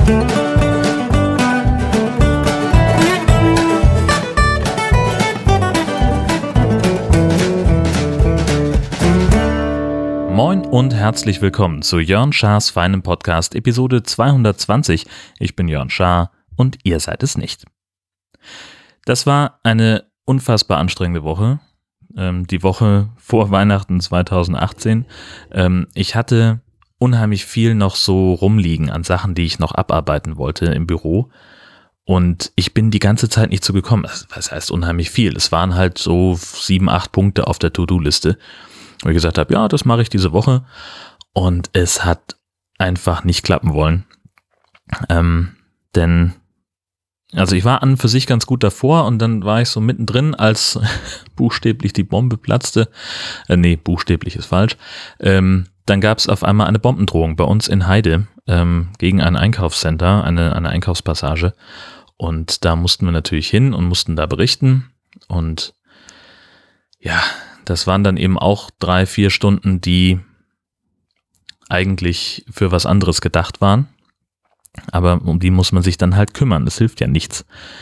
Moin und herzlich willkommen zu Jörn Schars feinem Podcast Episode 220. Ich bin Jörn Schaar und ihr seid es nicht. Das war eine unfassbar anstrengende Woche, die Woche vor Weihnachten 2018. Ich hatte unheimlich viel noch so rumliegen an Sachen, die ich noch abarbeiten wollte im Büro. Und ich bin die ganze Zeit nicht zugekommen. Was heißt unheimlich viel? Es waren halt so 7, 8 Punkte auf der To-Do-Liste, wo ich gesagt habe, ja, das mache ich diese Woche. Und es hat einfach nicht klappen wollen. Denn, also ich war an und für sich ganz gut davor und dann war ich so mittendrin, als buchstäblich die Bombe platzte. Nee, buchstäblich ist falsch. Dann gab es auf einmal eine Bombendrohung bei uns in Heide gegen ein Einkaufscenter, eine Einkaufspassage. Und da mussten wir natürlich hin und mussten da berichten. Und ja, das waren dann eben auch 3, 4 Stunden, die eigentlich für was anderes gedacht waren. Aber um die muss man sich dann halt kümmern. Das hilft ja nichts.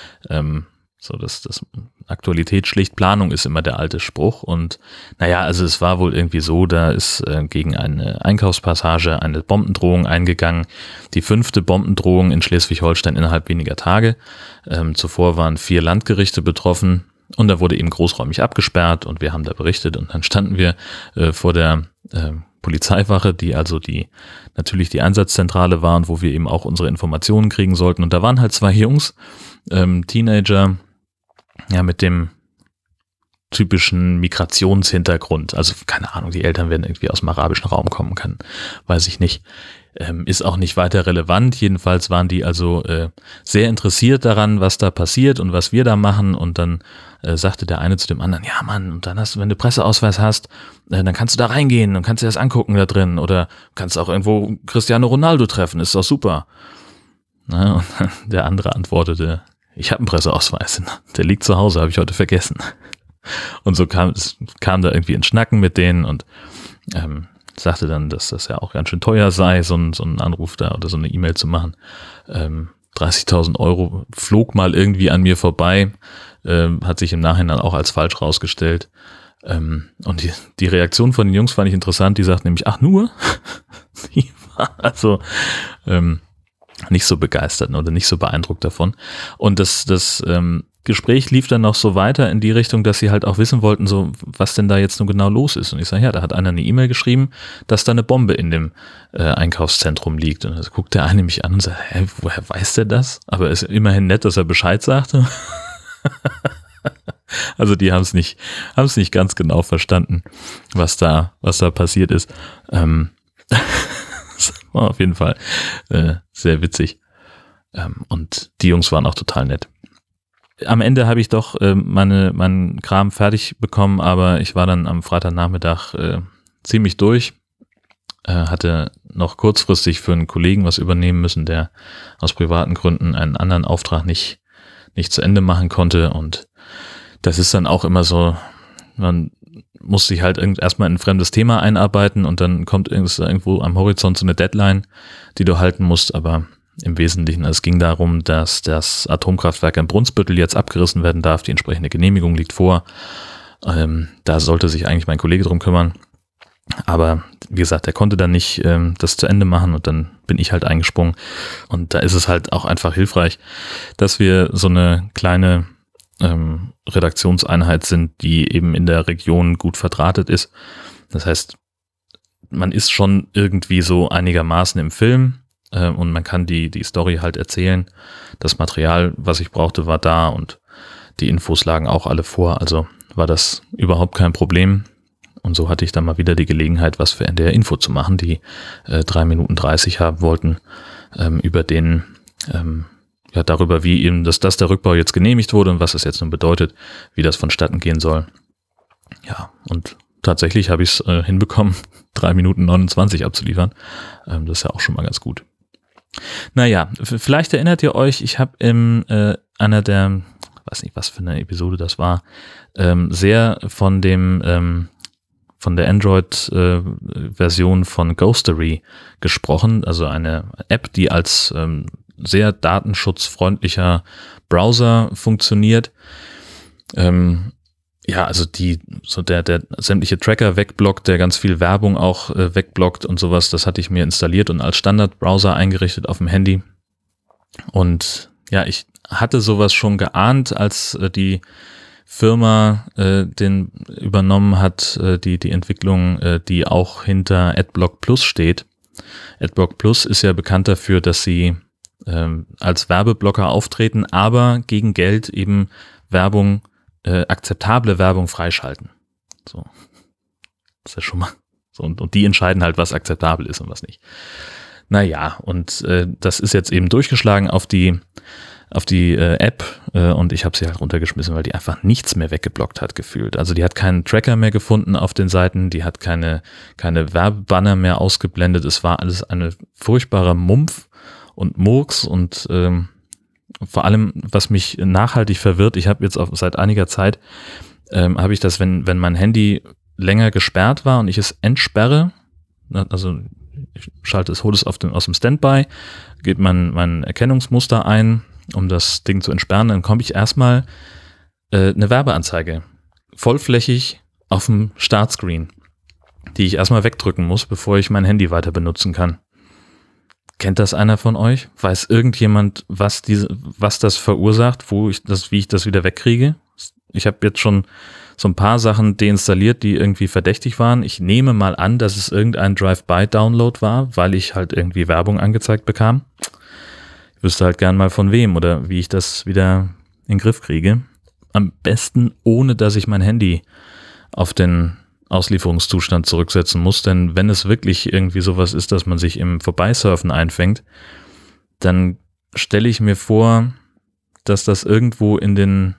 Das Aktualität schlicht Planung ist immer der alte Spruch. Und naja, also es war wohl irgendwie so, da ist gegen eine Einkaufspassage eine Bombendrohung eingegangen. Die 5. Bombendrohung in Schleswig-Holstein innerhalb weniger Tage. Zuvor waren 4 Landgerichte betroffen. Und da wurde eben großräumig abgesperrt und wir haben da berichtet und dann standen wir vor der Polizeiwache, die also natürlich die Einsatzzentrale war und wo wir eben auch unsere Informationen kriegen sollten. Und da waren halt 2 Jungs, Teenager, ja, mit dem typischen Migrationshintergrund. Also keine Ahnung, die Eltern werden irgendwie aus dem arabischen Raum kommen können, weiß ich nicht. Ist auch nicht weiter relevant. Jedenfalls waren die also sehr interessiert daran, was da passiert und was wir da machen. Und dann sagte der eine zu dem anderen, ja Mann, und dann wenn du Presseausweis hast, dann kannst du da reingehen und kannst dir das angucken da drin. Oder kannst auch irgendwo Cristiano Ronaldo treffen, ist doch super. Na, und der andere antwortete, ich habe einen Presseausweis, der liegt zu Hause, habe ich heute vergessen. Und so kam da irgendwie ins Schnacken mit denen und sagte dann, dass das ja auch ganz schön teuer sei, so einen Anruf da oder so eine E-Mail zu machen. 30.000 Euro flog mal irgendwie an mir vorbei, hat sich im Nachhinein auch als falsch rausgestellt. Und die Reaktion von den Jungs fand ich interessant, die sagt nämlich, ach nur? Die war also nicht so begeistert oder nicht so beeindruckt davon. Und das Gespräch lief dann noch so weiter in die Richtung, dass sie halt auch wissen wollten, so was denn da jetzt nun genau los ist. Und ich sage, ja, da hat einer eine E-Mail geschrieben, dass da eine Bombe in dem Einkaufszentrum liegt. Und da guckt der eine mich an und sagt, hä, woher weiß der das? Aber es ist immerhin nett, dass er Bescheid sagte. Also die haben es nicht ganz genau verstanden, was da passiert ist. Das war auf jeden Fall sehr witzig. Und die Jungs waren auch total nett. Am Ende habe ich doch meinen Kram fertig bekommen, aber ich war dann am Freitagnachmittag ziemlich durch. Hatte noch kurzfristig für einen Kollegen was übernehmen müssen, der aus privaten Gründen einen anderen Auftrag nicht zu Ende machen konnte. Und das ist dann auch immer so, man muss sich halt erstmal in ein fremdes Thema einarbeiten und dann kommt irgendwo am Horizont so eine Deadline, die du halten musst, aber im Wesentlichen, es ging darum, dass das Atomkraftwerk in Brunsbüttel jetzt abgerissen werden darf. Die entsprechende Genehmigung liegt vor. Da sollte sich eigentlich mein Kollege drum kümmern. Aber wie gesagt, er konnte dann nicht das zu Ende machen und dann bin ich halt eingesprungen. Und da ist es halt auch einfach hilfreich, dass wir so eine kleine Redaktionseinheit sind, die eben in der Region gut verdrahtet ist. Das heißt, man ist schon irgendwie so einigermaßen im Film. Und man kann die Story halt erzählen. Das Material, was ich brauchte, war da und die Infos lagen auch alle vor. Also war das überhaupt kein Problem. Und so hatte ich dann mal wieder die Gelegenheit, was für NDR Info zu machen, die 3 Minuten 30 haben wollten, darüber, wie eben, dass der Rückbau jetzt genehmigt wurde und was das jetzt nun bedeutet, wie das vonstatten gehen soll. Ja, und tatsächlich habe ich es hinbekommen, 3 Minuten 29 abzuliefern. Das ist ja auch schon mal ganz gut. Naja, vielleicht erinnert ihr euch, ich habe in einer der, weiß nicht, was für eine Episode das war, sehr von der Android-Version von Ghostery gesprochen, also eine App, die als sehr datenschutzfreundlicher Browser funktioniert. Also der sämtliche Tracker wegblockt, der ganz viel Werbung auch wegblockt und sowas, das hatte ich mir installiert und als Standardbrowser eingerichtet auf dem Handy. Und ja, ich hatte sowas schon geahnt, als die Firma den übernommen hat, die Entwicklung, die auch hinter AdBlock Plus steht. AdBlock Plus ist ja bekannt dafür, dass sie als Werbeblocker auftreten, aber gegen Geld eben akzeptable Werbung freischalten. So. Das ist ja schon mal so. Und die entscheiden halt, was akzeptabel ist und was nicht. Naja, und das ist jetzt eben durchgeschlagen auf die App und ich habe sie halt runtergeschmissen, weil die einfach nichts mehr weggeblockt hat gefühlt. Also die hat keinen Tracker mehr gefunden auf den Seiten, die hat keine Werbebanner mehr ausgeblendet. Es war alles eine furchtbarer Mumpf und Murks und vor allem, was mich nachhaltig verwirrt, ich habe jetzt auch seit einiger Zeit, habe ich das, wenn mein Handy länger gesperrt war und ich es entsperre, also ich hole es aus dem Standby, gebe mein Erkennungsmuster ein, um das Ding zu entsperren, dann komme ich erstmal eine Werbeanzeige vollflächig auf dem Startscreen, die ich erstmal wegdrücken muss, bevor ich mein Handy weiter benutzen kann. Kennt das einer von euch? Weiß irgendjemand, was das verursacht, wie ich das wieder wegkriege? Ich habe jetzt schon so ein paar Sachen deinstalliert, die irgendwie verdächtig waren. Ich nehme mal an, dass es irgendein Drive-by-Download war, weil ich halt irgendwie Werbung angezeigt bekam. Ich wüsste halt gern mal von wem oder wie ich das wieder in den Griff kriege. Am besten, ohne dass ich mein Handy auf den Auslieferungszustand zurücksetzen muss, denn wenn es wirklich irgendwie sowas ist, dass man sich im Vorbeisurfen einfängt, dann stelle ich mir vor, dass das irgendwo in den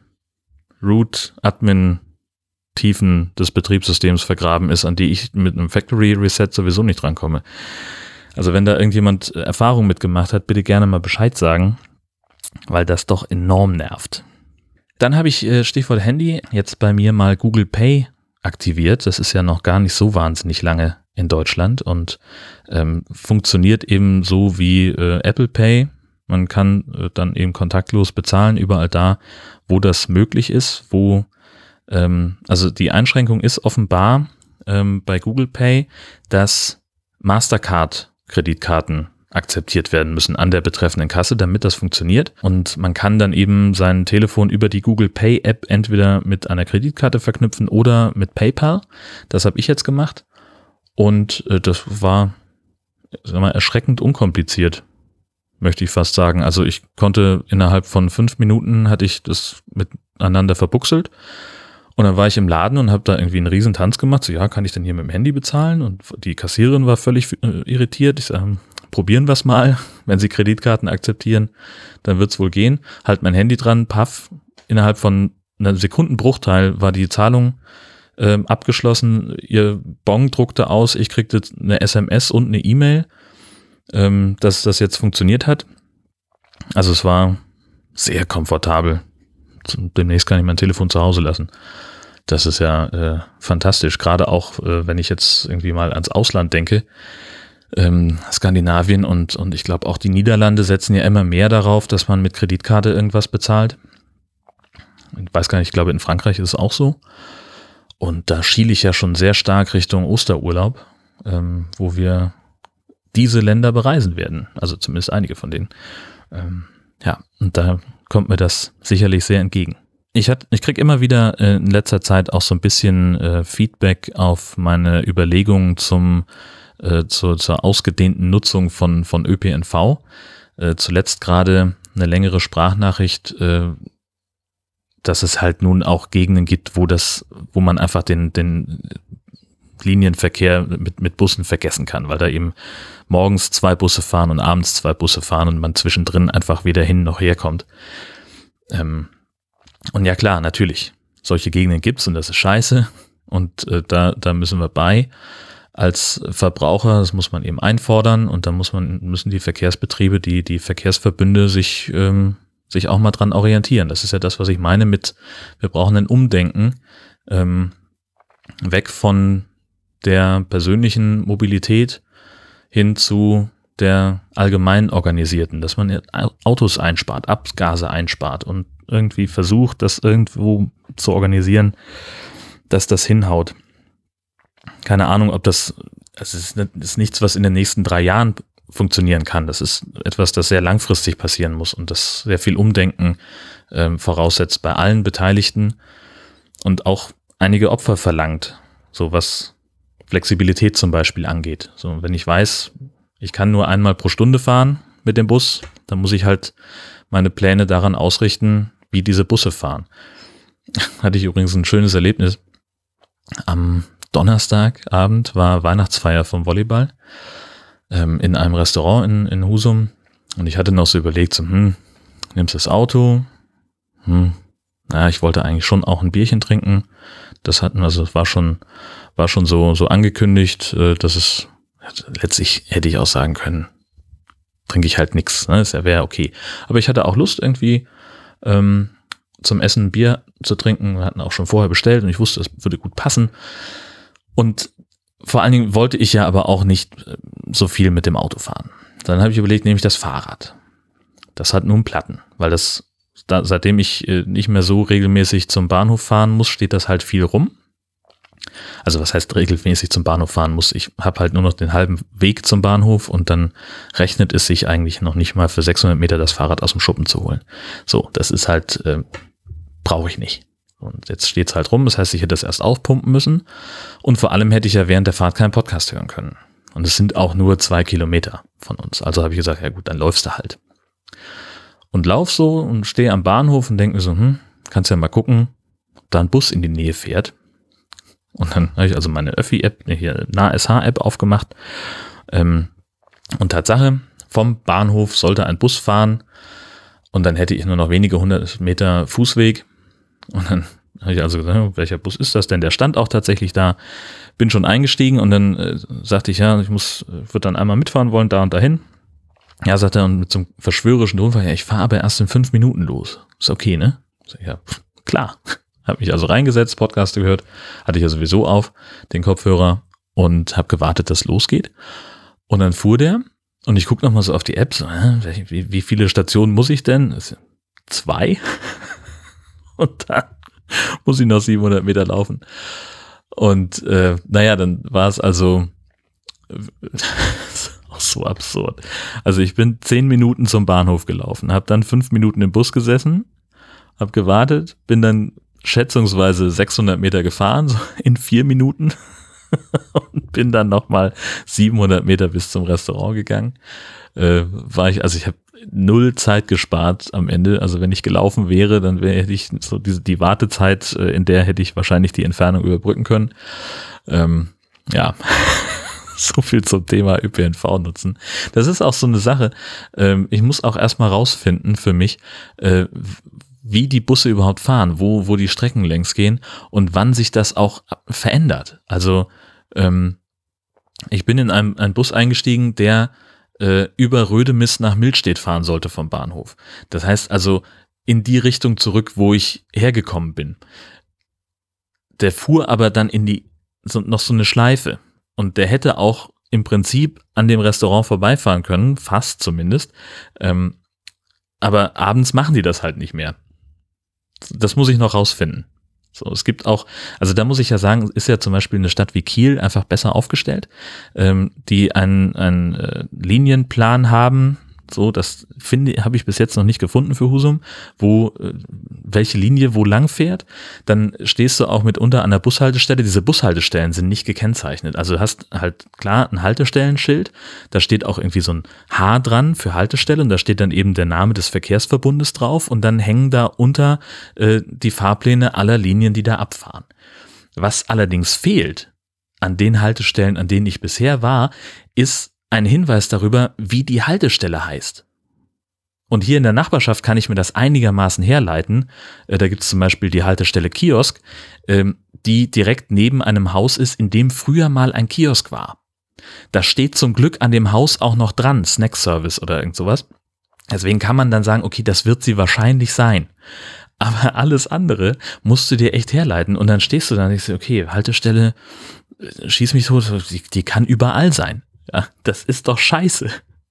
Root-Admin-Tiefen des Betriebssystems vergraben ist, an die ich mit einem Factory-Reset sowieso nicht rankomme. Also wenn da irgendjemand Erfahrung mitgemacht hat, bitte gerne mal Bescheid sagen, weil das doch enorm nervt. Dann habe ich, Stichwort Handy, jetzt bei mir mal Google Pay aktiviert. Das ist ja noch gar nicht so wahnsinnig lange in Deutschland und funktioniert eben so wie Apple Pay. Man kann dann eben kontaktlos bezahlen, überall da, wo das möglich ist, also die Einschränkung ist offenbar bei Google Pay, dass Mastercard-Kreditkarten akzeptiert werden müssen an der betreffenden Kasse, damit das funktioniert. Und man kann dann eben sein Telefon über die Google Pay App entweder mit einer Kreditkarte verknüpfen oder mit PayPal. Das habe ich jetzt gemacht. Und das war, erschreckend unkompliziert, möchte ich fast sagen. Also ich konnte innerhalb von 5 Minuten hatte ich das miteinander verbuchselt. Und dann war ich im Laden und habe da irgendwie einen riesen Tanz gemacht. So, ja, kann ich denn hier mit dem Handy bezahlen? Und die Kassiererin war völlig irritiert. Ich sage, probieren wir es mal. Wenn Sie Kreditkarten akzeptieren, dann wird es wohl gehen. Halt mein Handy dran, paff. Innerhalb von einer Sekundenbruchteil war die Zahlung abgeschlossen. Ihr Bon druckte aus. Ich kriegte eine SMS und eine E-Mail, dass das jetzt funktioniert hat. Also es war sehr komfortabel. Demnächst kann ich mein Telefon zu Hause lassen. Das ist ja fantastisch. Gerade auch, wenn ich jetzt irgendwie mal ans Ausland denke. Skandinavien und ich glaube auch die Niederlande setzen ja immer mehr darauf, dass man mit Kreditkarte irgendwas bezahlt. Ich weiß gar nicht, ich glaube in Frankreich ist es auch so. Und da schiele ich ja schon sehr stark Richtung Osterurlaub, wo wir diese Länder bereisen werden. Also zumindest einige von denen. Und da kommt mir das sicherlich sehr entgegen. Ich kriege immer wieder in letzter Zeit auch so ein bisschen Feedback auf meine Überlegungen zur ausgedehnten Nutzung von ÖPNV. Zuletzt gerade eine längere Sprachnachricht, dass es halt nun auch Gegenden gibt, wo man einfach den Linienverkehr mit Bussen vergessen kann, weil da eben morgens 2 Busse fahren und abends 2 Busse fahren und man zwischendrin einfach weder hin noch herkommt. Und ja klar, natürlich, solche Gegenden gibt's und das ist scheiße und da müssen wir bei. Als Verbraucher, das muss man eben einfordern und da müssen die Verkehrsbetriebe, die Verkehrsverbünde sich auch mal dran orientieren. Das ist ja das, was ich meine wir brauchen ein Umdenken weg von der persönlichen Mobilität hin zu der allgemein organisierten, dass man Autos einspart, Abgase einspart und irgendwie versucht, das irgendwo zu organisieren, dass das hinhaut. Keine Ahnung, ob das ist nichts, was in den nächsten 3 Jahren funktionieren kann. Das ist etwas, das sehr langfristig passieren muss und das sehr viel Umdenken voraussetzt bei allen Beteiligten und auch einige Opfer verlangt, so was Flexibilität zum Beispiel angeht. So, wenn ich weiß, ich kann nur einmal pro Stunde fahren mit dem Bus, dann muss ich halt meine Pläne daran ausrichten, wie diese Busse fahren. Hatte ich übrigens ein schönes Erlebnis. Am Donnerstagabend war Weihnachtsfeier vom Volleyball in einem Restaurant in Husum und ich hatte noch so überlegt, so, nimmst das Auto? Ich wollte eigentlich schon auch ein Bierchen trinken. Es war schon so angekündigt, dass es letztlich hätte ich auch sagen können, trinke ich halt nichts, ne? Das wäre okay. Aber ich hatte auch Lust irgendwie zum Essen ein Bier zu trinken. Wir hatten auch schon vorher bestellt und ich wusste, es würde gut passen. Und vor allen Dingen wollte ich ja aber auch nicht so viel mit dem Auto fahren. Dann habe ich überlegt, nehme ich das Fahrrad. Das hat nun Platten, weil seitdem ich nicht mehr so regelmäßig zum Bahnhof fahren muss, steht das halt viel rum. Also was heißt regelmäßig zum Bahnhof fahren muss? Ich habe halt nur noch den halben Weg zum Bahnhof und dann rechnet es sich eigentlich noch nicht mal für 600 Meter das Fahrrad aus dem Schuppen zu holen. So, das ist halt, brauche ich nicht. Und jetzt steht es halt rum, das heißt, ich hätte das erst aufpumpen müssen und vor allem hätte ich ja während der Fahrt keinen Podcast hören können. Und es sind auch nur 2 Kilometer von uns. Also habe ich gesagt, ja gut, dann läufst du halt. Und lauf so und stehe am Bahnhof und denke mir so, kannst ja mal gucken, ob da ein Bus in die Nähe fährt. Und dann habe ich also meine Öffi-App, hier NahSH-App aufgemacht. Und Tatsache, vom Bahnhof sollte ein Bus fahren und dann hätte ich nur noch wenige 100 Meter Fußweg. Und dann habe ich also gesagt, welcher Bus ist das denn? Der stand auch tatsächlich da. Bin schon eingestiegen und dann sagte ich, ja, würde dann einmal mitfahren wollen, da und dahin. Ja, sagt er, und mit so einem verschwörerischen Tonfall, ja, ich fahre aber erst in 5 Minuten los. Ist okay, ne? Ja, klar. Habe mich also reingesetzt, Podcast gehört, hatte ich ja sowieso auf, den Kopfhörer und habe gewartet, dass es losgeht. Und dann fuhr der und ich gucke nochmal so auf die App, so, wie viele Stationen muss ich denn? 2. Und dann muss ich noch 700 Meter laufen. Und dann war es also auch so absurd. Also ich bin 10 Minuten zum Bahnhof gelaufen, habe dann 5 Minuten im Bus gesessen, habe gewartet, bin dann schätzungsweise 600 Meter gefahren, so in 4 Minuten und bin dann nochmal 700 Meter bis zum Restaurant gegangen. Ich habe 0 Zeit gespart am Ende. Also wenn ich gelaufen wäre, dann hätte ich so die Wartezeit, in der hätte ich wahrscheinlich die Entfernung überbrücken können. So viel zum Thema ÖPNV nutzen. Das ist auch so eine Sache. Ich muss auch erstmal rausfinden für mich, wie die Busse überhaupt fahren, wo die Strecken längs gehen und wann sich das auch verändert. Also ich bin in einen Bus eingestiegen, der über Rödemis nach Milstedt fahren sollte vom Bahnhof. Das heißt also in die Richtung zurück, wo ich hergekommen bin. Der fuhr aber dann noch so eine Schleife und der hätte auch im Prinzip an dem Restaurant vorbeifahren können, fast zumindest. Aber abends machen die das halt nicht mehr. Das muss ich noch rausfinden. So, es gibt auch, also da muss ich ja sagen, ist ja zum Beispiel eine Stadt wie Kiel einfach besser aufgestellt, die einen Linienplan haben. So, das habe ich bis jetzt noch nicht gefunden für Husum, welche Linie wo lang fährt. Dann stehst du auch mitunter an der Bushaltestelle. Diese Bushaltestellen sind nicht gekennzeichnet. Also du hast halt klar ein Haltestellenschild. Da steht auch irgendwie so ein H dran für Haltestelle und da steht dann eben der Name des Verkehrsverbundes drauf und dann hängen da unter die Fahrpläne aller Linien, die da abfahren. Was allerdings fehlt an den Haltestellen, an denen ich bisher war, ist ein Hinweis darüber, wie die Haltestelle heißt. Und hier in der Nachbarschaft kann ich mir das einigermaßen herleiten. Da gibt es zum Beispiel die Haltestelle Kiosk, die direkt neben einem Haus ist, in dem früher mal ein Kiosk war. Da steht zum Glück an dem Haus auch noch dran, Snack-Service oder irgend sowas. Deswegen kann man dann sagen, okay, das wird sie wahrscheinlich sein. Aber alles andere musst du dir echt herleiten. Und dann stehst du da und denkst, okay, Haltestelle, schieß mich tot, die kann überall sein. Ja, das ist doch scheiße.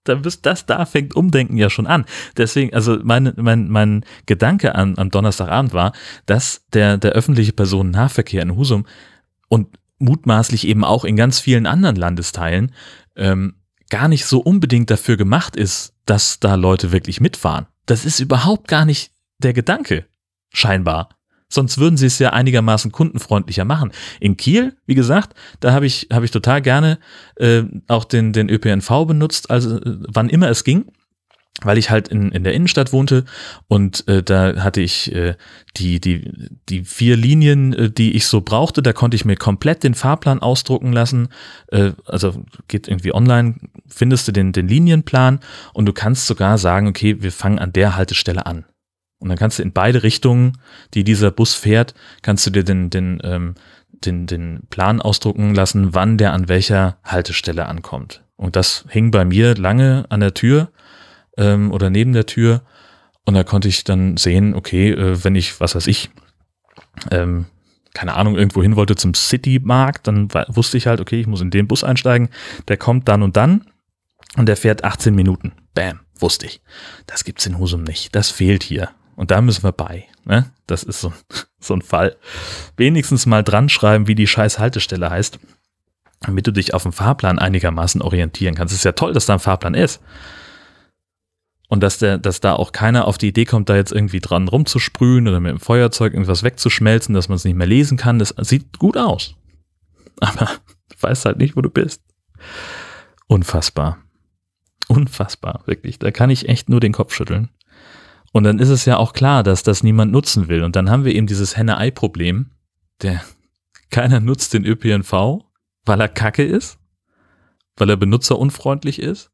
Da fängt Umdenken ja schon an. Deswegen, also mein Gedanke am Donnerstagabend war, dass der öffentliche Personennahverkehr in Husum und mutmaßlich eben auch in ganz vielen anderen Landesteilen gar nicht so unbedingt dafür gemacht ist, dass da Leute wirklich mitfahren. Das ist überhaupt gar nicht der Gedanke, scheinbar. Sonst würden sie es ja einigermaßen kundenfreundlicher machen. In Kiel, wie gesagt, da habe ich total gerne auch den ÖPNV benutzt, also wann immer es ging, weil ich halt in der Innenstadt wohnte und da hatte ich die 4 Linien, die ich so brauchte, da konnte ich mir komplett den Fahrplan ausdrucken lassen, also geht irgendwie online, findest du den Linienplan und du kannst sogar sagen, okay, wir fangen an der Haltestelle an. Und dann kannst du in beide Richtungen, die dieser Bus fährt, kannst du dir den Plan ausdrucken lassen, wann der an welcher Haltestelle ankommt. Und das hing bei mir lange an der Tür oder neben der Tür. Und da konnte ich dann sehen, okay, wenn ich, was weiß ich, keine Ahnung, irgendwo hin wollte zum City-Markt, dann wusste ich halt, okay, ich muss in den Bus einsteigen, der kommt dann und der fährt 18 Minuten. Bam, wusste ich. Das gibt's in Husum nicht. Das fehlt hier. Und da müssen wir bei. Ne? Das ist so ein Fall. Wenigstens mal dran schreiben, wie die scheiß Haltestelle heißt, damit du dich auf dem Fahrplan einigermaßen orientieren kannst. Es ist ja toll, dass da ein Fahrplan ist. Und dass da auch keiner auf die Idee kommt, da jetzt irgendwie dran rumzusprühen oder mit dem Feuerzeug irgendwas wegzuschmelzen, dass man es nicht mehr lesen kann. Das sieht gut aus. Aber du weißt halt nicht, wo du bist. Unfassbar. Unfassbar, wirklich. Da kann ich echt nur den Kopf schütteln. Und dann ist es ja auch klar, dass das niemand nutzen will. Und dann haben wir eben dieses Henne-Ei-Problem. Keiner nutzt den ÖPNV, weil er kacke ist, weil er benutzerunfreundlich ist.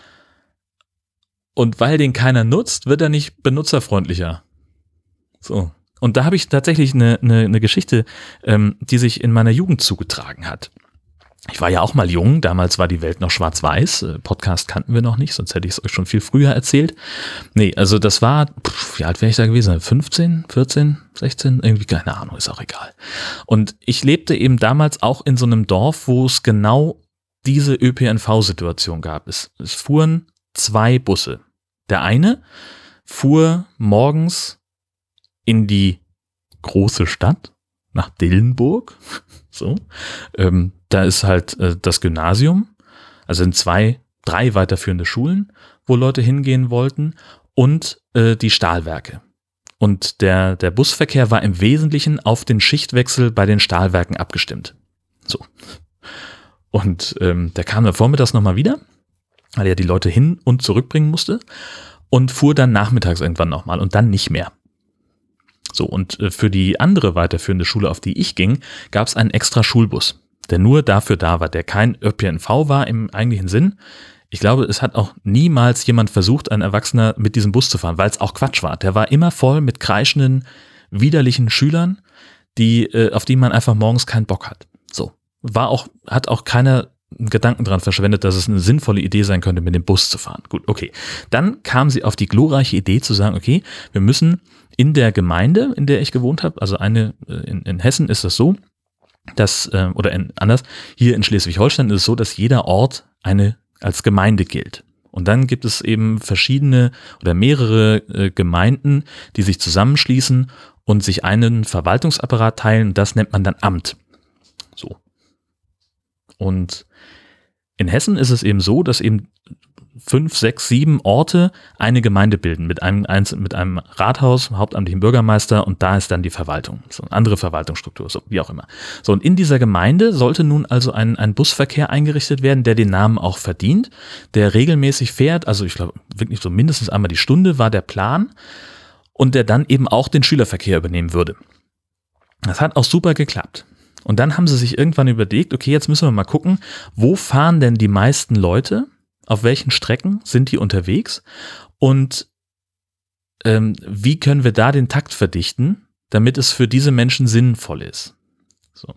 Und weil den keiner nutzt, wird er nicht benutzerfreundlicher. So. Und da habe ich tatsächlich eine Geschichte, die sich in meiner Jugend zugetragen hat. Ich war ja auch mal jung, damals war die Welt noch schwarz-weiß, Podcast kannten wir noch nicht, sonst hätte ich es euch schon viel früher erzählt. Nee, also das war, wie alt wäre ich da gewesen? 15, 14, 16, irgendwie, keine Ahnung, ist auch egal. Und ich lebte eben damals auch in so einem Dorf, wo es genau diese ÖPNV-Situation gab. Es fuhren 2 Busse. Der eine fuhr morgens in die große Stadt, nach Dillenburg, so, da ist halt das Gymnasium, also sind 3 weiterführende Schulen, wo Leute hingehen wollten und die Stahlwerke. Und der Busverkehr war im Wesentlichen auf den Schichtwechsel bei den Stahlwerken abgestimmt. So. Und der kam dann vormittags nochmal wieder, weil er die Leute hin und zurückbringen musste und fuhr dann nachmittags irgendwann nochmal und dann nicht mehr. So, und für die andere weiterführende Schule, auf die ich ging, gab es einen extra Schulbus, der nur dafür da war, der kein ÖPNV war im eigentlichen Sinn. Ich glaube, es hat auch niemals jemand versucht, ein Erwachsener mit diesem Bus zu fahren, weil es auch Quatsch war. Der war immer voll mit kreischenden, widerlichen Schülern, auf die man einfach morgens keinen Bock hat. So, hat auch keiner Gedanken dran verschwendet, dass es eine sinnvolle Idee sein könnte, mit dem Bus zu fahren. Gut, okay. Dann kam sie auf die glorreiche Idee zu sagen, okay, wir müssen in der Gemeinde, in der ich gewohnt habe, also in Hessen ist das so, dass, hier in Schleswig-Holstein ist es so, dass jeder Ort als Gemeinde gilt. Und dann gibt es eben verschiedene oder mehrere Gemeinden, die sich zusammenschließen und sich einen Verwaltungsapparat teilen. Das nennt man dann Amt. So. Und in Hessen ist es eben so, dass eben 5, 6, 7 Orte eine Gemeinde bilden mit einem Rathaus, hauptamtlichen Bürgermeister und da ist dann die Verwaltung, so eine andere Verwaltungsstruktur, so wie auch immer. So, und in dieser Gemeinde sollte nun also ein Busverkehr eingerichtet werden, der den Namen auch verdient, der regelmäßig fährt, also ich glaube wirklich so mindestens einmal die Stunde war der Plan und der dann eben auch den Schülerverkehr übernehmen würde. Das hat auch super geklappt. Und dann haben sie sich irgendwann überlegt, okay, jetzt müssen wir mal gucken, wo fahren denn die meisten Leute? Auf welchen Strecken sind die unterwegs und wie können wir da den Takt verdichten, damit es für diese Menschen sinnvoll ist. So.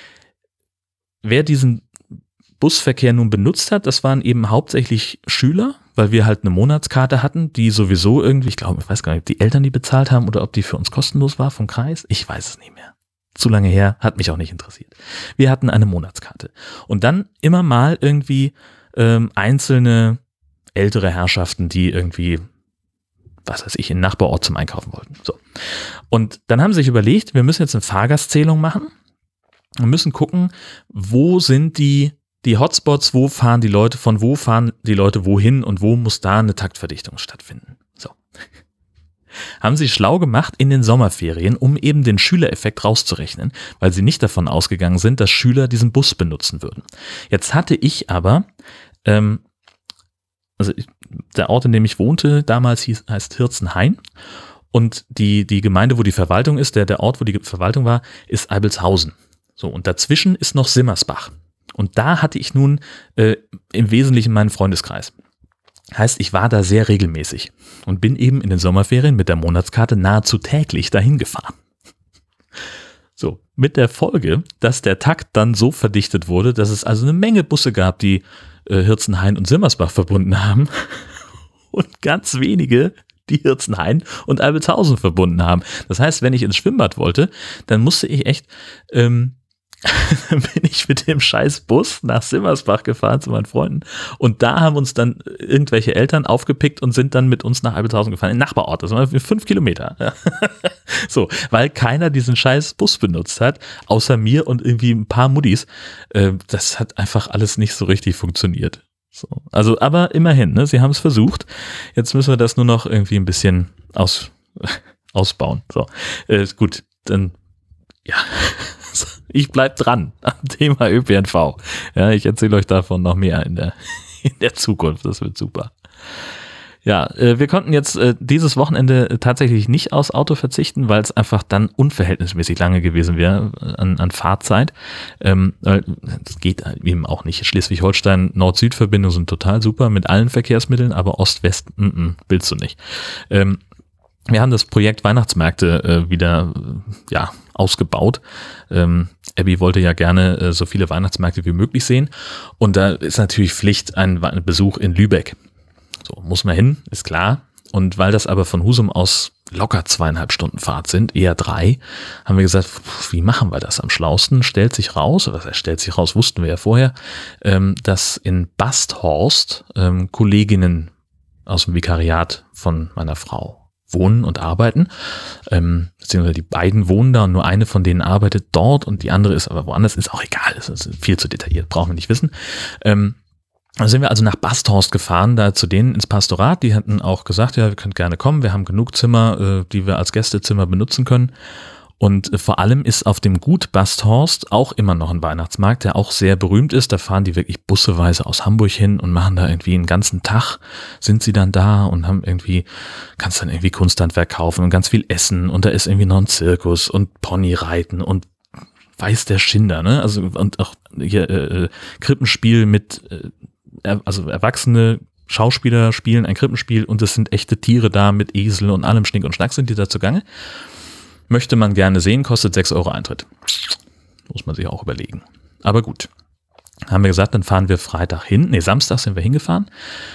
Wer diesen Busverkehr nun benutzt hat, das waren eben hauptsächlich Schüler, weil wir halt eine Monatskarte hatten, die sowieso irgendwie, ich weiß gar nicht, ob die Eltern die bezahlt haben oder ob die für uns kostenlos war vom Kreis. Ich weiß es nicht mehr. Zu lange her, hat mich auch nicht interessiert. Wir hatten eine Monatskarte. Und dann immer mal irgendwie einzelne ältere Herrschaften, die irgendwie, was weiß ich, in den Nachbarort zum Einkaufen wollten. So. Und dann haben sie sich überlegt, wir müssen jetzt eine Fahrgastzählung machen und müssen gucken, wo sind die Hotspots, wo fahren die Leute, von wo fahren die Leute wohin und wo muss da eine Taktverdichtung stattfinden. So. Haben sie schlau gemacht in den Sommerferien, um eben den Schülereffekt rauszurechnen, weil sie nicht davon ausgegangen sind, dass Schüler diesen Bus benutzen würden. Jetzt hatte ich aber, der Ort, in dem ich wohnte, damals heißt Hirzenhain und die Gemeinde, wo die Verwaltung ist, der Ort, wo die Verwaltung war, ist Eibelshausen. So, und dazwischen ist noch Simmersbach. Und da hatte ich nun im Wesentlichen meinen Freundeskreis. Heißt, ich war da sehr regelmäßig und bin eben in den Sommerferien mit der Monatskarte nahezu täglich dahin gefahren. So, mit der Folge, dass der Takt dann so verdichtet wurde, dass es also eine Menge Busse gab, die Hirzenhain und Simmersbach verbunden haben und ganz wenige, die Hirzenhain und Eibelshausen verbunden haben. Das heißt, wenn ich ins Schwimmbad wollte, dann musste ich echt dann bin ich mit dem scheiß Bus nach Simmersbach gefahren zu meinen Freunden und da haben uns dann irgendwelche Eltern aufgepickt und sind dann mit uns nach Eibelshausen gefahren, in den Nachbarort, das waren 5 Kilometer. So, weil keiner diesen scheiß Bus benutzt hat, außer mir und irgendwie ein paar Muddis. Das hat einfach alles nicht so richtig funktioniert. So, also, aber immerhin, ne, sie haben es versucht. Jetzt müssen wir das nur noch irgendwie ein bisschen ausbauen. So, gut, dann, ja. Ich bleib dran am Thema ÖPNV. Ja, ich erzähle euch davon noch mehr in der Zukunft. Das wird super. Ja, wir konnten jetzt dieses Wochenende tatsächlich nicht aufs Auto verzichten, weil es einfach dann unverhältnismäßig lange gewesen wäre an Fahrzeit. Es geht eben auch nicht. Schleswig-Holstein Nord-Süd-Verbindungen sind total super mit allen Verkehrsmitteln, aber Ost-West willst du nicht. Wir haben das Projekt Weihnachtsmärkte wieder ausgebaut. Abby wollte ja gerne so viele Weihnachtsmärkte wie möglich sehen und da ist natürlich Pflicht ein Besuch in Lübeck. So, muss man hin, ist klar. Und weil das aber von Husum aus locker 2,5 Stunden Fahrt sind, eher 3, haben wir gesagt, wie machen wir das am schlausten? Stellt sich raus, wussten wir ja vorher, dass in Basthorst Kolleginnen aus dem Vikariat von meiner Frau wohnen und arbeiten, beziehungsweise die beiden wohnen da und nur eine von denen arbeitet dort und die andere ist aber woanders, ist auch egal, das ist viel zu detailliert, brauchen wir nicht wissen. Dann sind wir also nach Basthorst gefahren, da zu denen ins Pastorat, die hatten auch gesagt, ja, wir könnt gerne kommen, wir haben genug Zimmer, die wir als Gästezimmer benutzen können. Und vor allem ist auf dem Gut Basthorst auch immer noch ein Weihnachtsmarkt, der auch sehr berühmt ist. Da fahren die wirklich busseweise aus Hamburg hin und machen da irgendwie einen ganzen Tag, sind sie dann da und haben irgendwie, kannst dann irgendwie Kunsthandwerk kaufen und ganz viel essen und da ist irgendwie noch ein Zirkus und Ponyreiten und weiß der Schinder, ne? Also und auch hier Krippenspiel mit, also erwachsene Schauspieler spielen ein Krippenspiel und es sind echte Tiere da mit Esel und allem Schnick und Schnack sind die da zugange. Möchte man gerne sehen, kostet 6 € Eintritt. Muss man sich auch überlegen. Aber gut. Haben wir gesagt, dann fahren wir Samstag sind wir hingefahren.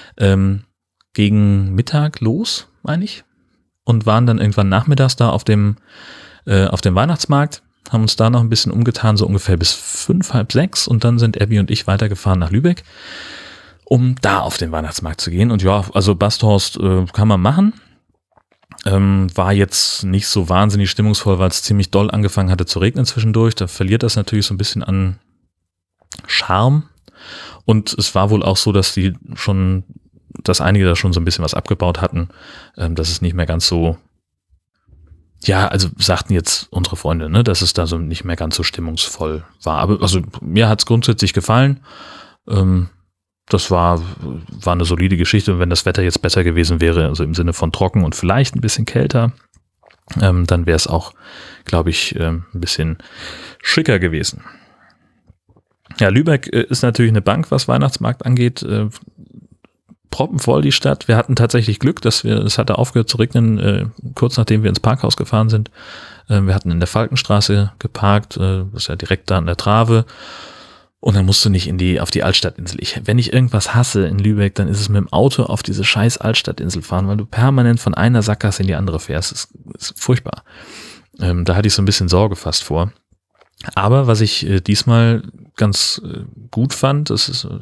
Gegen Mittag los, meine ich. Und waren dann irgendwann nachmittags da auf dem Weihnachtsmarkt. Haben uns da noch ein bisschen umgetan, so ungefähr bis 5, halb 6. Und dann sind Abby und ich weitergefahren nach Lübeck, um da auf den Weihnachtsmarkt zu gehen. Und ja, also Basthorst kann man machen. War jetzt nicht so wahnsinnig stimmungsvoll, weil es ziemlich doll angefangen hatte zu regnen zwischendurch. Da verliert das natürlich so ein bisschen an Charme. Und es war wohl auch so, dass einige da schon so ein bisschen was abgebaut hatten, dass es nicht mehr ganz so, ja, also sagten jetzt unsere Freunde, ne, dass es da so nicht mehr ganz so stimmungsvoll war. Aber also mir hat es grundsätzlich gefallen. Das war eine solide Geschichte und wenn das Wetter jetzt besser gewesen wäre, also im Sinne von trocken und vielleicht ein bisschen kälter, dann wäre es auch, glaube ich, ein bisschen schicker gewesen. Ja, Lübeck ist natürlich eine Bank, was Weihnachtsmarkt angeht. Proppenvoll die Stadt. Wir hatten tatsächlich Glück, es hatte aufgehört zu regnen, kurz nachdem wir ins Parkhaus gefahren sind. Wir hatten in der Falkenstraße geparkt, das ist ja direkt da an der Trave. Und dann musst du nicht auf die Altstadtinsel. Wenn ich irgendwas hasse in Lübeck, dann ist es mit dem Auto auf diese scheiß Altstadtinsel fahren, weil du permanent von einer Sackgasse in die andere fährst. Das ist furchtbar. Da hatte ich so ein bisschen Sorge fast vor. Aber was ich diesmal ganz gut fand, das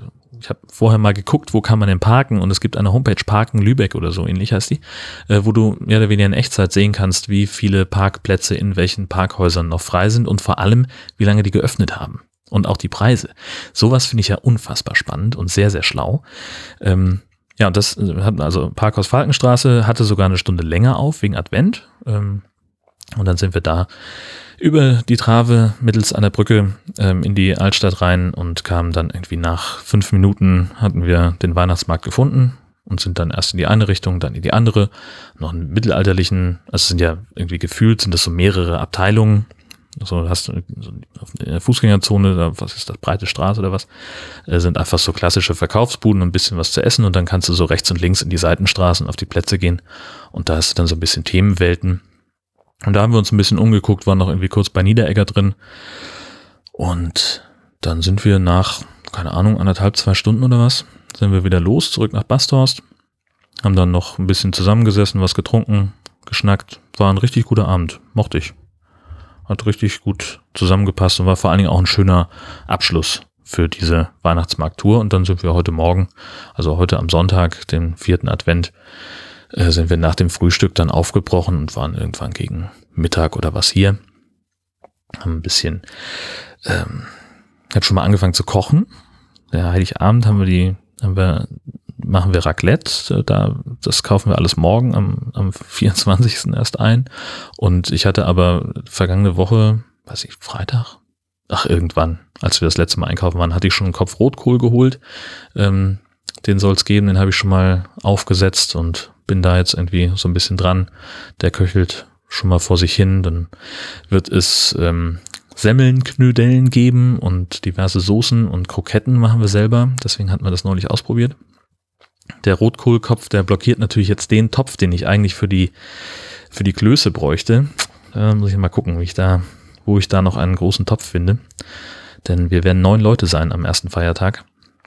ich habe vorher mal geguckt, wo kann man denn parken, und es gibt eine Homepage, Parken Lübeck oder so ähnlich heißt die, wo du mehr oder weniger in Echtzeit sehen kannst, wie viele Parkplätze in welchen Parkhäusern noch frei sind und vor allem, wie lange die geöffnet haben. Und auch die Preise. Sowas finde ich ja unfassbar spannend und sehr, sehr schlau. Ja, und das hat, also Parkhaus Falkenstraße hatte sogar eine Stunde länger auf, wegen Advent. Und dann sind wir da über die Trave mittels einer Brücke in die Altstadt rein und kamen dann irgendwie nach 5 Minuten, hatten wir den Weihnachtsmarkt gefunden und sind dann erst in die eine Richtung, dann in die andere. Noch einen mittelalterlichen, also es sind ja irgendwie gefühlt, sind das so mehrere Abteilungen. So hast du so in der Fußgängerzone, da, was ist das, breite Straße oder was, sind einfach so klassische Verkaufsbuden und ein bisschen was zu essen, und dann kannst du so rechts und links in die Seitenstraßen auf die Plätze gehen, und da hast du dann so ein bisschen Themenwelten, und da haben wir uns ein bisschen umgeguckt, waren noch irgendwie kurz bei Niederegger drin, und dann sind wir nach, keine Ahnung, 1,5, 2 Stunden oder was, sind wir wieder los, zurück nach Basthorst, haben dann noch ein bisschen zusammengesessen, was getrunken, geschnackt, war ein richtig guter Abend, mochte ich. Hat richtig gut zusammengepasst und war vor allen Dingen auch ein schöner Abschluss für diese Weihnachtsmarkttour. Und dann sind wir heute Morgen, also heute am Sonntag, den 4. Advent, sind wir nach dem Frühstück dann aufgebrochen und waren irgendwann gegen Mittag oder was hier. Haben ein bisschen, ich habe schon mal angefangen zu kochen. Der Heiligabend machen wir Raclette, das kaufen wir alles morgen am 24. erst ein, und ich hatte aber vergangene Woche, weiß ich, Freitag, irgendwann, als wir das letzte Mal einkaufen waren, hatte ich schon einen Kopf Rotkohl geholt, den soll es geben, den habe ich schon mal aufgesetzt und bin da jetzt irgendwie so ein bisschen dran, der köchelt schon mal vor sich hin, dann wird es Semmelnknödeln geben und diverse Soßen und Kroketten machen wir selber, deswegen hatten wir das neulich ausprobiert. Der Rotkohlkopf, der blockiert natürlich jetzt den Topf, den ich eigentlich für die Klöße bräuchte. Da muss ich mal gucken, wo ich da noch einen großen Topf finde. Denn wir werden 9 Leute sein am ersten Feiertag.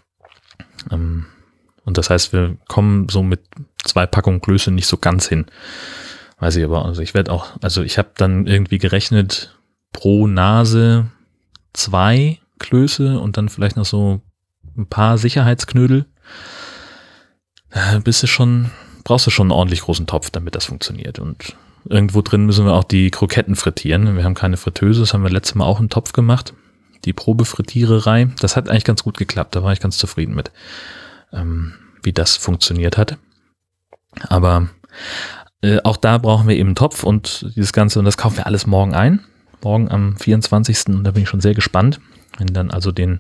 Und das heißt, wir kommen so mit 2 Packungen Klöße nicht so ganz hin. Weiß ich aber, also ich habe dann irgendwie gerechnet, pro Nase 2 Klöße und dann vielleicht noch so ein paar Sicherheitsknödel. Brauchst du schon einen ordentlich großen Topf, damit das funktioniert. Und irgendwo drin müssen wir auch die Kroketten frittieren. Wir haben keine Fritteuse, das haben wir letztes Mal auch im Topf gemacht. Die Probefrittiererei, das hat eigentlich ganz gut geklappt, da war ich ganz zufrieden mit, wie das funktioniert hat. Aber auch da brauchen wir eben einen Topf und dieses Ganze, und das kaufen wir alles morgen ein. Morgen am 24. Und da bin ich schon sehr gespannt. Wenn dann also den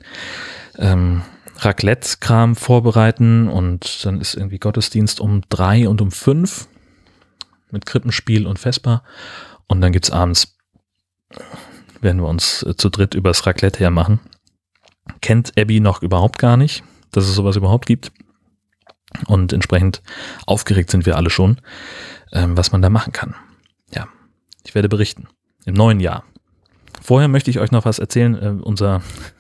Raclette-Kram vorbereiten, und dann ist irgendwie Gottesdienst um 3 und um 5 mit Krippenspiel und Vesper, und dann gibt's abends, werden wir uns zu dritt übers Raclette hermachen. Kennt Abby noch überhaupt gar nicht, dass es sowas überhaupt gibt, und entsprechend aufgeregt sind wir alle schon, was man da machen kann. Ja, ich werde berichten im neuen Jahr. Vorher möchte ich euch noch was erzählen. Unser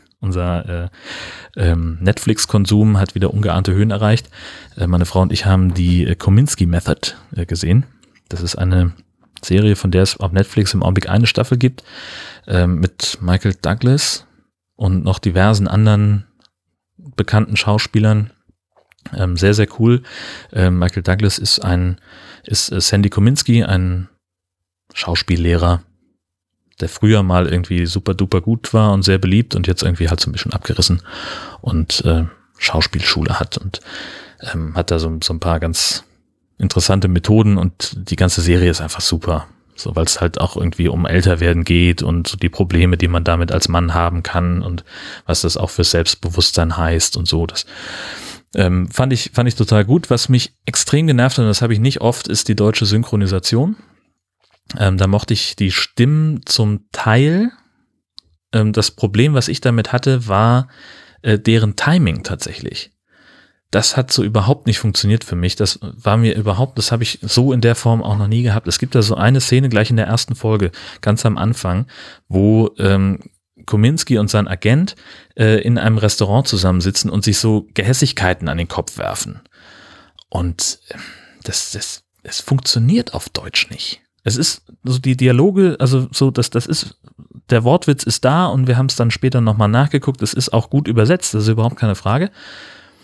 Netflix-Konsum hat wieder ungeahnte Höhen erreicht. Meine Frau und ich haben die Kominsky Method gesehen. Das ist eine Serie, von der es auf Netflix im Augenblick eine Staffel gibt, mit Michael Douglas und noch diversen anderen bekannten Schauspielern. Sehr, sehr cool. Michael Douglas ist Sandy Kominsky, ein Schauspiellehrer, der früher mal irgendwie super duper gut war und sehr beliebt und jetzt irgendwie halt so ein bisschen abgerissen und Schauspielschule hat und hat da so ein paar ganz interessante Methoden, und die ganze Serie ist einfach super. So, weil es halt auch irgendwie um Älterwerden geht und so die Probleme, die man damit als Mann haben kann und was das auch für Selbstbewusstsein heißt und so. Das fand ich total gut. Was mich extrem genervt hat, und das habe ich nicht oft, ist die deutsche Synchronisation. Da mochte ich die Stimmen zum Teil. Das Problem, was ich damit hatte, war deren Timing tatsächlich. Das hat so überhaupt nicht funktioniert für mich. Das habe ich so in der Form auch noch nie gehabt. Es gibt da so eine Szene gleich in der ersten Folge, ganz am Anfang, wo Kominsky und sein Agent in einem Restaurant zusammensitzen und sich so Gehässigkeiten an den Kopf werfen. Und es funktioniert auf Deutsch nicht. Es ist so die Dialoge, also so, das ist, der Wortwitz ist da und wir haben es dann später nochmal nachgeguckt. Es ist auch gut übersetzt, das ist überhaupt keine Frage.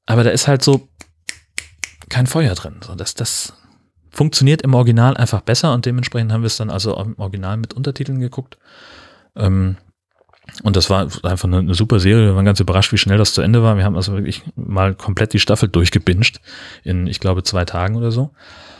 aber da ist halt so kein Feuer drin. So, das funktioniert im Original einfach besser und dementsprechend haben wir es dann also im Original mit Untertiteln geguckt. Und das war einfach eine super Serie. Wir waren ganz überrascht, wie schnell das zu Ende war. Wir haben also wirklich mal komplett die Staffel durchgebinged in, ich glaube, 2 Tagen oder so.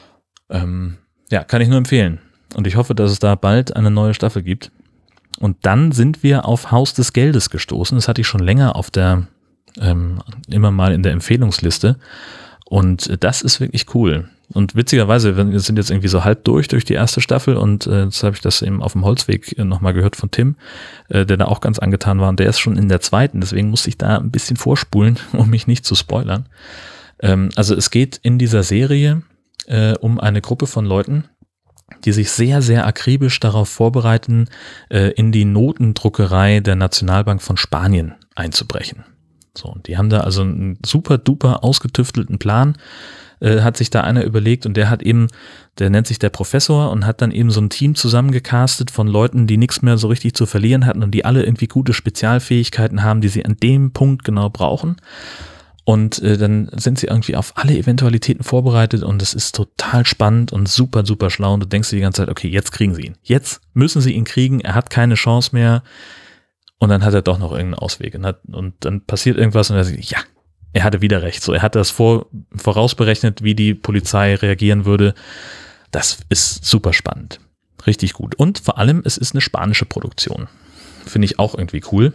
Ja, kann ich nur empfehlen. Und ich hoffe, dass es da bald eine neue Staffel gibt. Und dann sind wir auf Haus des Geldes gestoßen. Das hatte ich schon länger auf der, immer mal in der Empfehlungsliste. Und das ist wirklich cool. Und witzigerweise, wir sind jetzt irgendwie so halb durch die erste Staffel und jetzt habe ich das eben auf dem Holzweg nochmal gehört von Tim, der da auch ganz angetan war und der ist schon in der 2. Deswegen musste ich da ein bisschen vorspulen, um mich nicht zu spoilern. Also es geht in dieser Serie um eine Gruppe von Leuten, die sich sehr, sehr akribisch darauf vorbereiten, in die Notendruckerei der Nationalbank von Spanien einzubrechen. So, und die haben da also einen super duper ausgetüftelten Plan, hat sich da einer überlegt und der nennt sich der Professor und hat dann eben so ein Team zusammengecastet von Leuten, die nichts mehr so richtig zu verlieren hatten und die alle irgendwie gute Spezialfähigkeiten haben, die sie an dem Punkt genau brauchen. Und dann sind sie irgendwie auf alle Eventualitäten vorbereitet und es ist total spannend und super, super schlau und du denkst dir die ganze Zeit, okay, jetzt kriegen sie ihn. Jetzt müssen sie ihn kriegen, er hat keine Chance mehr. Und dann hat er doch noch irgendeinen Ausweg. Und dann passiert irgendwas und er sagt, ja, er hatte wieder recht. So, er hat das vorausberechnet, wie die Polizei reagieren würde. Das ist super spannend. Richtig gut. Und vor allem, es ist eine spanische Produktion. Finde ich auch irgendwie cool.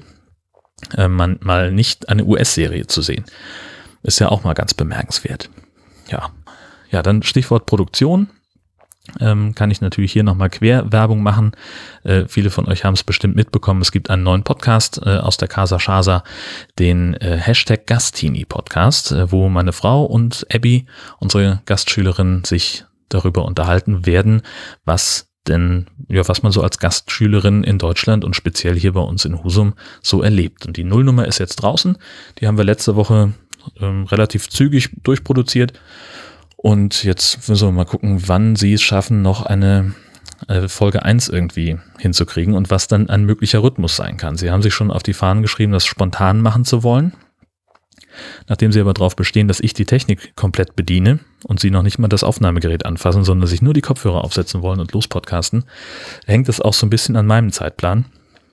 Mal nicht eine US-Serie zu sehen. Ist ja auch mal ganz bemerkenswert. Ja, dann Stichwort Produktion. Kann ich natürlich hier nochmal Querwerbung machen. Viele von euch haben es bestimmt mitbekommen. Es gibt einen neuen Podcast aus der Casa Chasa, den Hashtag Gastini Podcast, wo meine Frau und Abby, unsere Gastschülerin, sich darüber unterhalten werden, was man so als Gastschülerin in Deutschland und speziell hier bei uns in Husum so erlebt. Und die Nullnummer ist jetzt draußen. Die haben wir letzte Woche relativ zügig durchproduziert. Und jetzt müssen wir mal gucken, wann sie es schaffen, noch eine Folge 1 irgendwie hinzukriegen und was dann ein möglicher Rhythmus sein kann. Sie haben sich schon auf die Fahnen geschrieben, das spontan machen zu wollen. Nachdem sie aber darauf bestehen, dass ich die Technik komplett bediene und sie noch nicht mal das Aufnahmegerät anfassen, sondern sich nur die Kopfhörer aufsetzen wollen und lospodcasten, hängt das auch so ein bisschen an meinem Zeitplan.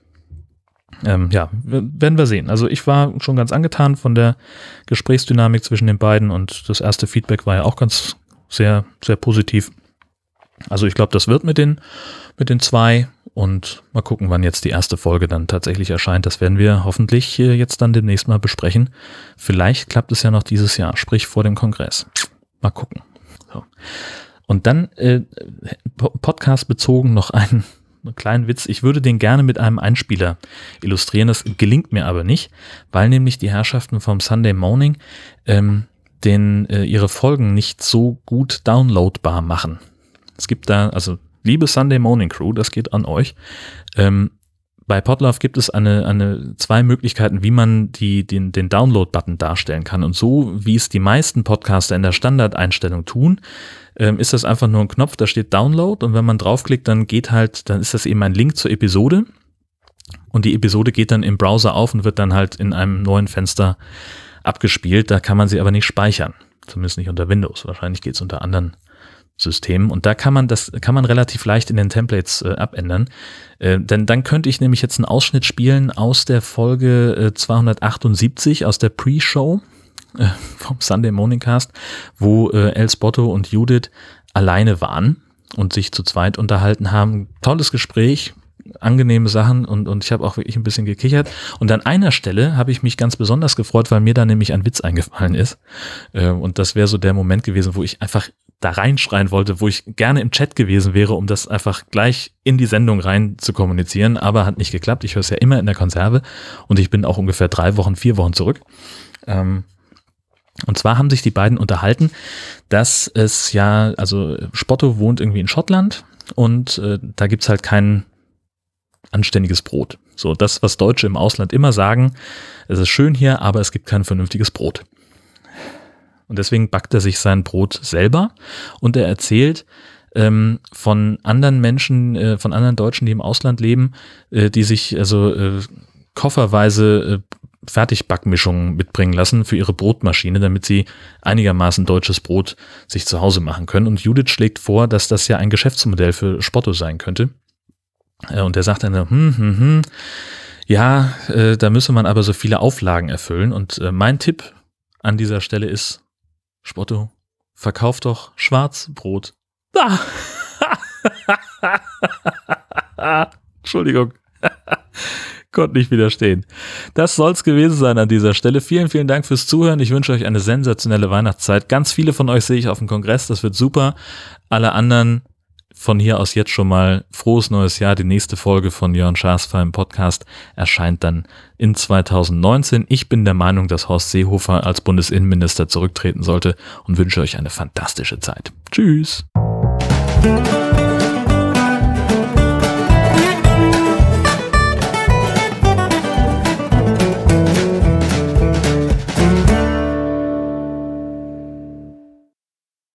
Werden wir sehen. Also ich war schon ganz angetan von der Gesprächsdynamik zwischen den beiden und das erste Feedback war ja auch ganz sehr, sehr positiv. Also ich glaube, das wird mit den 2 und mal gucken, wann jetzt die erste Folge dann tatsächlich erscheint. Das werden wir hoffentlich jetzt dann demnächst mal besprechen. Vielleicht klappt es ja noch dieses Jahr, sprich vor dem Kongress. Mal gucken. So. Und dann Podcast bezogen noch einen kleinen Witz. Ich würde den gerne mit einem Einspieler illustrieren. Das gelingt mir aber nicht, weil nämlich die Herrschaften vom Sunday Morning ihre Folgen nicht so gut downloadbar machen. Es gibt da, also liebe Sunday Morning Crew, das geht an euch. Bei Podlove gibt es 2 Möglichkeiten, wie man den Download-Button darstellen kann. Und so, wie es die meisten Podcaster in der Standardeinstellung tun, ist das einfach nur ein Knopf, da steht Download und wenn man draufklickt, dann ist das eben ein Link zur Episode und die Episode geht dann im Browser auf und wird dann halt in einem neuen Fenster abgespielt. Da kann man sie aber nicht speichern, zumindest nicht unter Windows. Wahrscheinlich geht es unter anderen Systemen und da kann man relativ leicht in den Templates abändern. Denn dann könnte ich nämlich jetzt einen Ausschnitt spielen aus der Folge 278, aus der Pre-Show vom Sunday Morning Cast, wo El Spotto und Judith alleine waren und sich zu zweit unterhalten haben. Tolles Gespräch, angenehme Sachen und ich habe auch wirklich ein bisschen gekichert. Und an einer Stelle habe ich mich ganz besonders gefreut, weil mir da nämlich ein Witz eingefallen ist. Und das wäre so der Moment gewesen, wo ich einfach da reinschreien wollte, wo ich gerne im Chat gewesen wäre, um das einfach gleich in die Sendung rein zu kommunizieren, aber hat nicht geklappt. Ich höre es ja immer in der Konserve und ich bin auch ungefähr 4 Wochen zurück. Und zwar haben sich die beiden unterhalten, dass es ja, also Spotto wohnt irgendwie in Schottland und da gibt's halt kein anständiges Brot. So das, was Deutsche im Ausland immer sagen, es ist schön hier, aber es gibt kein vernünftiges Brot. Und deswegen backt er sich sein Brot selber und er erzählt von anderen Menschen, von anderen Deutschen, die im Ausland leben, die sich also kofferweise Fertigbackmischungen mitbringen lassen für ihre Brotmaschine, damit sie einigermaßen deutsches Brot sich zu Hause machen können. Und Judith schlägt vor, dass das ja ein Geschäftsmodell für Spotto sein könnte. Und er sagt dann, ja, da müsse man aber so viele Auflagen erfüllen. Und mein Tipp an dieser Stelle ist, Spotto, verkauf doch Schwarzbrot. Entschuldigung. Konnte nicht widerstehen. Das soll's gewesen sein an dieser Stelle. Vielen, vielen Dank fürs Zuhören. Ich wünsche euch eine sensationelle Weihnachtszeit. Ganz viele von euch sehe ich auf dem Kongress. Das wird super. Alle anderen von hier aus jetzt schon mal frohes neues Jahr. Die nächste Folge von Jörn Schaas feinem Podcast erscheint dann in 2019. Ich bin der Meinung, dass Horst Seehofer als Bundesinnenminister zurücktreten sollte und wünsche euch eine fantastische Zeit. Tschüss.